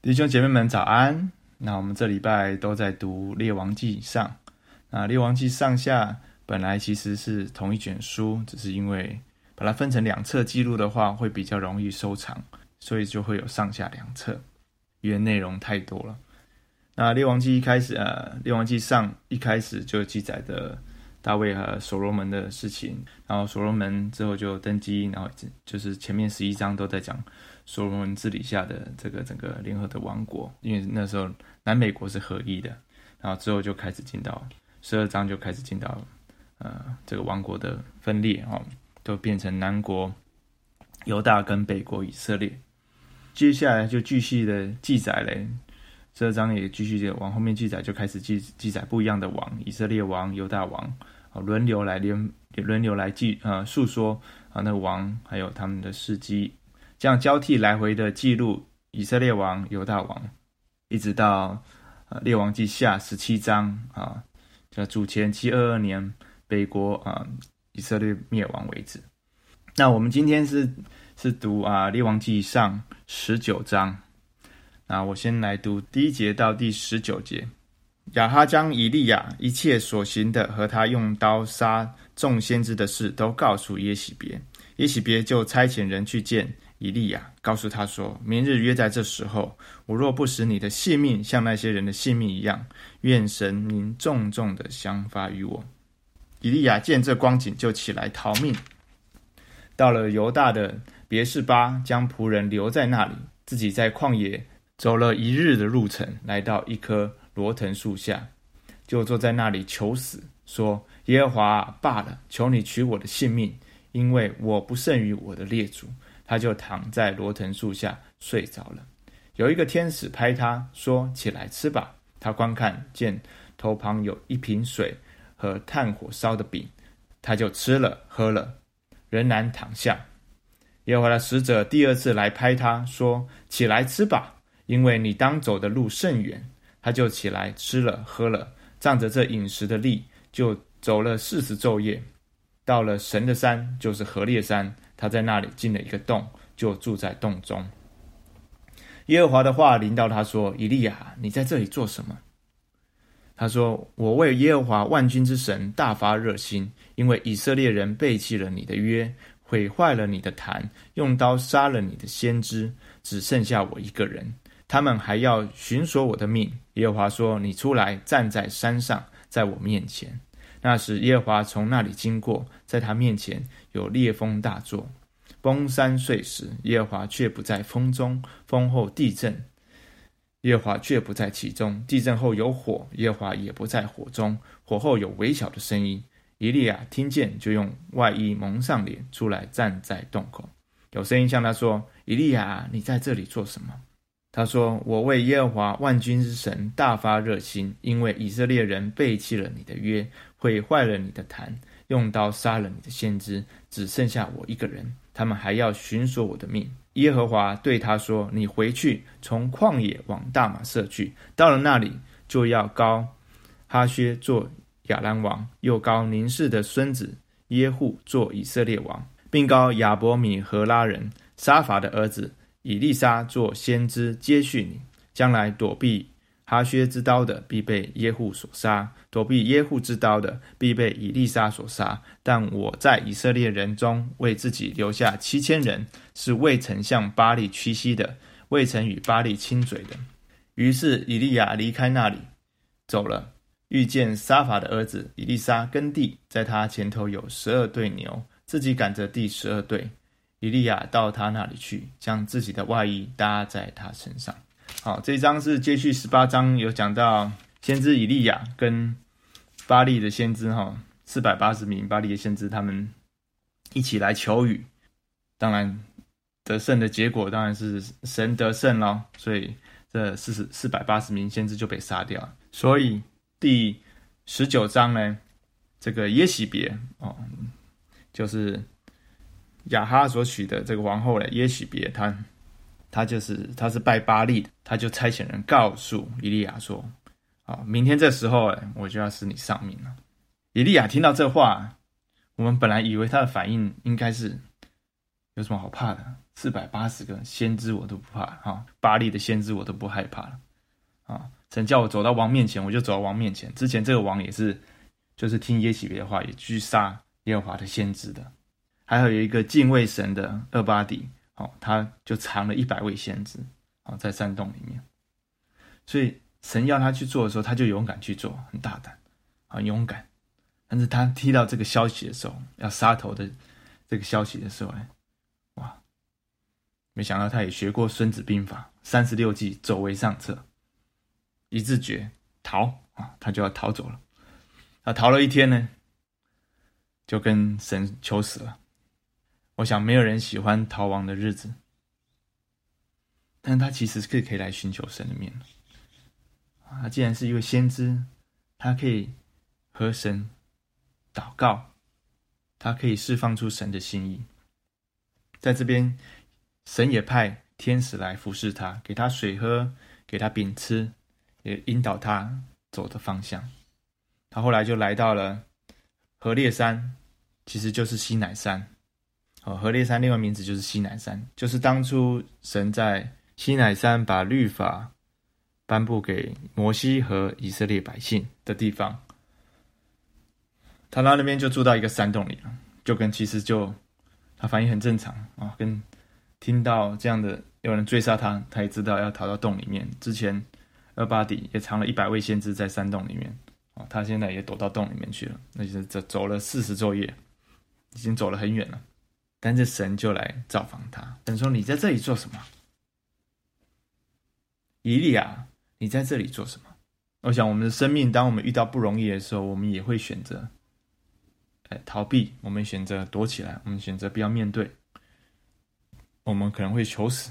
弟兄姐妹们早安。那我们这礼拜都在读列王记上。那列王记上下本来其实是同一卷书，只是因为把它分成两册记录的话会比较容易收藏，所以就会有上下两册，因为内容太多了。那列王记列王记上一开始就记载的大卫和所罗门的事情，然后所罗门之后就登基，然后就是前面11章都在讲所罗门治理下的这个整个联合的王国，因为那时候南美国是合一的，然后之后就开始进到12章就开始进到这个王国的分裂都变成南国犹大跟北国以色列。接下来就继续的记载嘞，12章也继续往后面记载，就开始记载不一样的王，以色列王、犹大王，轮流来述说那个王还有他们的事迹，这样交替来回的记录以色列王、犹大王，一直到列王记下17章就主前722年北国以色列灭亡为止。那我们今天是读列王记上19章。那我先来读第1节到第19节。亚哈将以利亚一切所行的和他用刀杀众先知的事都告诉耶洗别，耶洗别就差遣人去见以利亚，告诉他说，明日约在这时候，我若不使你的性命像那些人的性命一样，愿神您重重的降罚于我。以利亚见这光景，就起来逃命，到了犹大的别是巴，将仆人留在那里，自己在旷野走了1日的路程，来到一棵罗藤树下，就坐在那里求死，说，耶和华罢了，求你取我的性命，因为我不胜于我的列祖。他就躺在罗藤树下睡着了。有一个天使拍他说，起来吃吧。他观看，见头旁有一瓶水和炭火烧的饼，他就吃了喝了，仍然躺下。耶和华的使者第2次来拍他说，起来吃吧，因为你当走的路甚远。他就起来吃了喝了，仗着这饮食的力，就走了40昼夜，到了神的山，就是何烈山，他在那里进了一个洞，就住在洞中。耶和华的话临到他说，以利亚，你在这里做什么？他说，我为耶和华万军之神大发热心，因为以色列人背弃了你的约，毁坏了你的坛，用刀杀了你的先知，只剩下我一个人，他们还要寻索我的命。耶和华说，你出来站在山上，在我面前。那时耶和华从那里经过，在他面前有烈风大作，崩山碎石，耶和华却不在风中，风后地震，耶和华却不在其中，地震后有火，耶和华也不在火中，火后有微小的声音。以利亚听见，就用外衣蒙上脸，出来站在洞口。有声音向他说，以利亚，你在这里做什么？他说，我为耶和华万军之神大发热心，因为以色列人背弃了你的约，毁坏了你的坛，用刀杀了你的先知，只剩下我一个人，他们还要寻索我的命。耶和华对他说，你回去，从旷野往大马色去，到了那里，就要膏哈薛做亚兰王，又膏宁示的孙子耶户做以色列王，并膏亚伯米和拉人沙法的儿子以利沙做先知，接续你。将来躲避哈薛之刀的，必被耶户所杀；躲避耶户之刀的，必被以利沙所杀。但我在以色列人中为自己留下7000人，是未曾向巴力屈膝的，未曾与巴力亲嘴的。于是以利亚离开那里，走了，遇见沙法的儿子以利沙耕地，在他前头有12对牛，自己赶着第12对。以利亚到他那里去，将自己的外衣搭在他身上。好，这一章是接续18章，有讲到先知以利亚跟巴力的先知480名巴力的先知，他们一起来求雨。当然得胜的结果当然是神得胜咯，所以这480名先知就被杀掉了。所以第19章呢，这个耶洗别就是亚哈所娶的这个皇后耶洗别，他是拜巴力的，他就差遣人告诉以利亚说，明天这时候我就要使你丧命了。以利亚听到这话，我们本来以为他的反应应该是有什么好怕的？480个先知我都不怕啊，巴力的先知我都不害怕了啊！神叫我走到王面前，我就走到王面前。之前这个王也是，就是听耶洗别的话，也去杀耶和华的先知的。还有一个敬畏神的俄巴底，他就藏了100位先知在山洞里面。所以神要他去做的时候，他就勇敢去做，很大胆，很勇敢。但是他听到这个消息的时候，要杀头的这个消息的时候，哇！没想到他也学过《孙子兵法》，36计，走为上策。一字诀，逃他就要逃走了。他逃了1天呢，就跟神求死了。我想没有人喜欢逃亡的日子，但他其实是可以来寻求神的面的。他既然是一位先知，他可以和神祷告，他可以释放出神的心意。在这边，神也派天使来服侍他，给他水喝，给他饼吃，也引导他走的方向。他后来就来到了何烈山，其实就是西乃山。何烈山另外名字就是西乃山，就是当初神在西乃山把律法颁布给摩西和以色列百姓的地方。他到那边就住到一个山洞里了，他反应很正常跟听到这样的有人追杀他，他也知道要逃到洞里面。之前俄巴底也藏了100位先知在山洞里面，他现在也躲到洞里面去了，那就是走了40昼夜，已经走了很远了。但是神就来造访他，神说：“你在这里做什么？以利亚，你在这里做什么？”我想我们的生命，当我们遇到不容易的时候，我们也会选择逃避，我们选择躲起来，我们选择不要面对，我们可能会求死。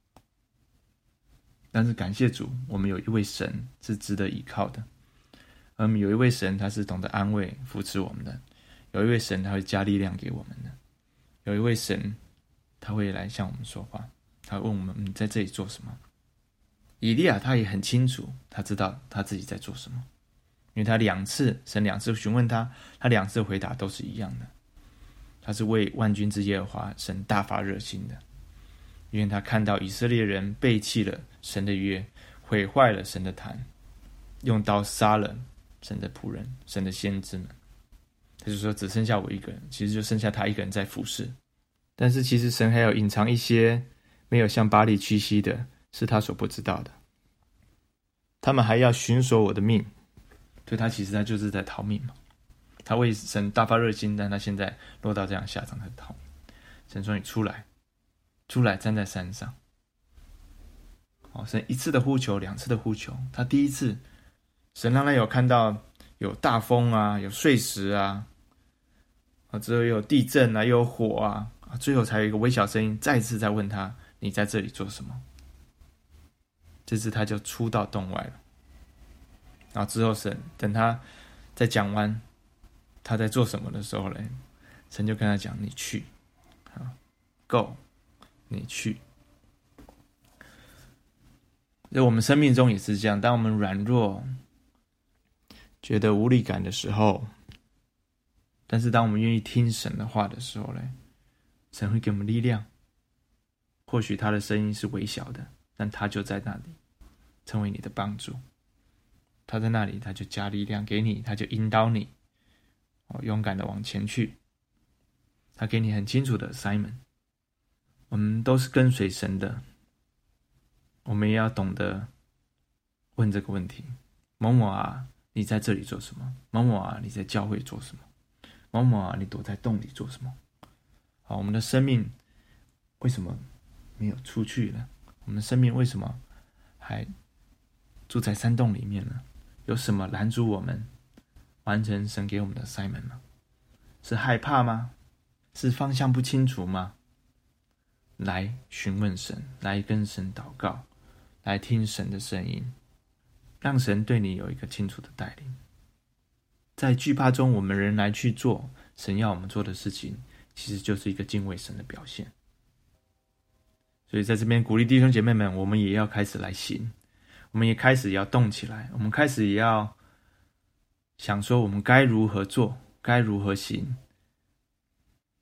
但是感谢主，我们有一位神是值得依靠的，有一位神他是懂得安慰扶持我们的，有一位神他会加力量给我们的，有一位神他会来向我们说话，他问我们：你在这里做什么？以利亚他也很清楚，他知道他自己在做什么，因为神2次询问他，他2次回答都是一样的。他是为万军之耶和华神大发热心的，因为他看到以色列人背弃了神的约，毁坏了神的坛，用刀杀了神的仆人，神的先知们。他就说只剩下我一个人，其实就剩下他一个人在服侍。但是其实神还有隐藏一些没有向巴力屈膝的，是他所不知道的。他们还要寻索我的命，所以他其实就是在逃命嘛。他为神大发热心，但他现在落到这样下场，他逃命。神说：“你出来，站在山上。”神1次的呼求，2次的呼求。他第1次，神让他有看到有大风啊，有碎石啊，之后又有地震啊，又有火啊，最后才有一个微小声音再次在问他：“你在这里做什么？”这次他就出到洞外了。然后之后神等他在讲完他在做什么的时候呢，神就跟他讲：“你去，Go， 你去。”在我们生命中也是这样，当我们软弱、觉得无力感的时候，但是当我们愿意听神的话的时候呢，神会给我们力量。或许他的声音是微小的，但他就在那里，成为你的帮助。他在那里，他就加力量给你，他就引导你，勇敢的往前去。他给你很清楚的 assignment。我们都是跟随神的，我们也要懂得问这个问题：某某啊，你在这里做什么？某某啊，你在教会做什么？某某啊，你躲在洞里做什么？我们的生命为什么没有出去呢？我们的生命为什么还住在山洞里面呢？有什么拦阻我们完成神给我们的 assignment 吗？是害怕吗？是方向不清楚吗？来询问神，来跟神祷告，来听神的声音，让神对你有一个清楚的带领。在惧怕中，我们仍然去做神要我们做的事情，其实就是一个敬畏神的表现。所以在这边鼓励弟兄姐妹们，我们也要开始来行，我们也开始要动起来，我们开始也要想说我们该如何做，该如何行。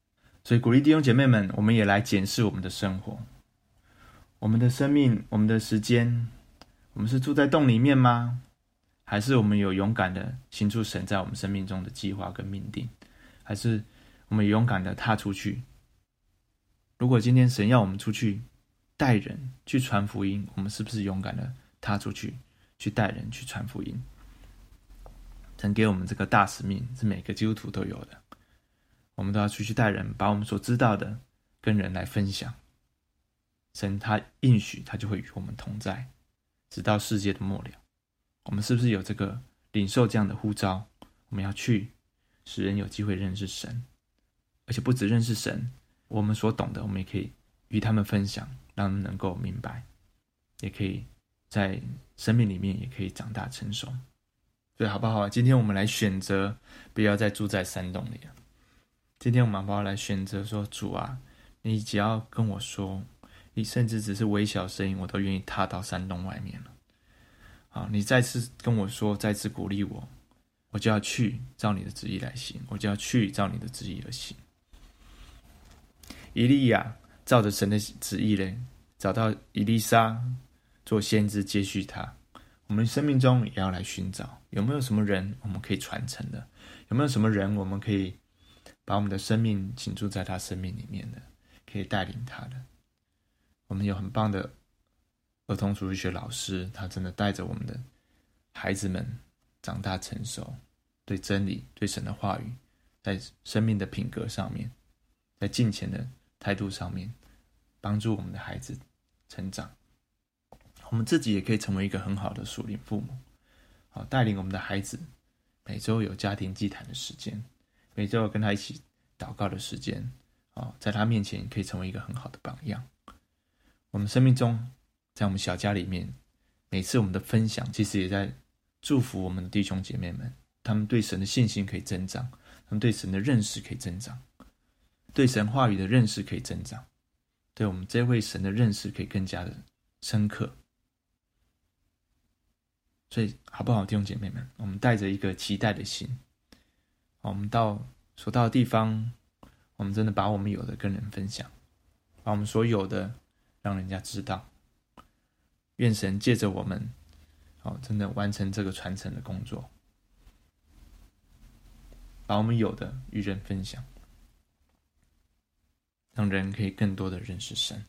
所以鼓励弟兄姐妹们，我们也来检视我们的生活，我们的生命，我们的时间，我们是住在洞里面吗？还是我们有勇敢的行出神在我们生命中的计划跟命定？还是我们勇敢的踏出去？如果今天神要我们出去带人去传福音，我们是不是勇敢的踏出去，去带人去传福音？神给我们这个大使命，是每个基督徒都有的。我们都要出去带人，把我们所知道的跟人来分享。神他应许，他就会与我们同在，直到世界的末了。我们是不是有这个领受这样的呼召？我们要去，使人有机会认识神，而且不只认识神，我们所懂的，我们也可以与他们分享，让他们能够明白，也可以在生命里面也可以长大成熟。所以好不好？今天我们来选择，不要再住在山洞里了。今天我们好不好来选择说，主啊，你只要跟我说，你甚至只是微小声音，我都愿意踏到山洞外面了。好，你再次跟我说，再次鼓励我，我就要去照你的旨意来行，我就要去照你的旨意而行。以利亚照着神的旨意呢，找到以利沙做先知接续他。我们生命中也要来寻找，有没有什么人我们可以传承的？有没有什么人我们可以把我们的生命倾注在他生命里面的，可以带领他的？我们有很棒的儿童主日学老师，他真的带着我们的孩子们长大成熟，对真理，对神的话语，在生命的品格上面，在敬虔的态度上面，帮助我们的孩子成长。我们自己也可以成为一个很好的属灵父母，好，带领我们的孩子每周有家庭祭坛的时间，每周有跟他一起祷告的时间，在他面前可以成为一个很好的榜样。我们生命中，在我们小家里面，每次我们的分享其实也在祝福我们的弟兄姐妹们，他们对神的信心可以增长，他们对神的认识可以增长，对神话语的认识可以增长，对我们这位神的认识可以更加的深刻。所以好不好，弟兄姐妹们，我们带着一个期待的心，我们所到的地方，我们真的把我们有的跟人分享，把我们所有的让人家知道。愿神借着我们，真的完成这个传承的工作，把我们有的与人分享，让人可以更多的认识神。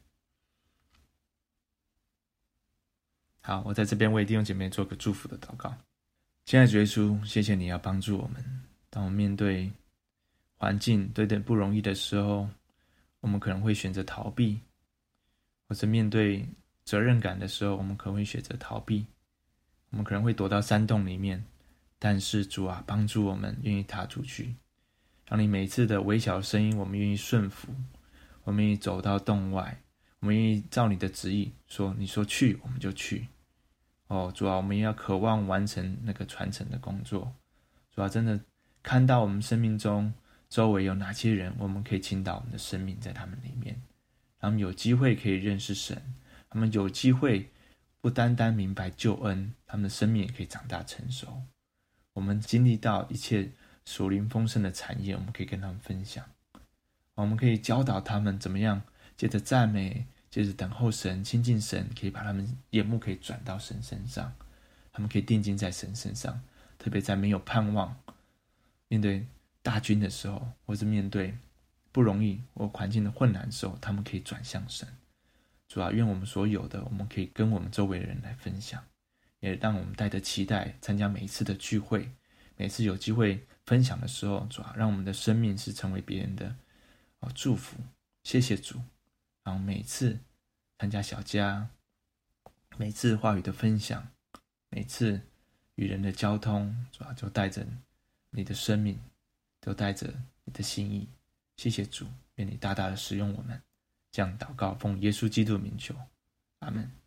好，我在这边为弟兄姐妹做个祝福的祷告。亲爱的主耶稣，谢谢你要帮助我们，当我们面对环境对待不容易的时候，我们可能会选择逃避，或者面对责任感的时候，我们可能会选择逃避，我们可能会躲到山洞里面。但是主啊，帮助我们愿意踏出去，让你每次的微小的声音，我们愿意顺服，我们愿意走到洞外，我们愿意照你的旨意说，你说去我们就去。主啊，我们也要渴望完成那个传承的工作。主啊，真的看到我们生命中周围有哪些人，我们可以倾倒我们的生命在他们里面，让他们有机会可以认识神，他们有机会不单单明白救恩，他们的生命也可以长大成熟。我们经历到一切属灵丰盛的产业，我们可以跟他们分享，我们可以教导他们怎么样借着赞美，借着等候神，亲近神，可以把他们眼目可以转到神身上，他们可以定睛在神身上，特别在没有盼望，面对大军的时候，或是面对不容易或环境的混乱的时候，他们可以转向神。主啊，愿我们所有的，我们可以跟我们周围的人来分享，也让我们带着期待参加每一次的聚会，每次有机会分享的时候，主啊，让我们的生命是成为别人的祝福。谢谢主，然后每次参加小家，每次话语的分享，每次与人的交通，主啊，就带着你的生命，都带着你的心意。谢谢主，愿你大大的使用我们。这样祷告，奉耶稣基督的名求，阿们。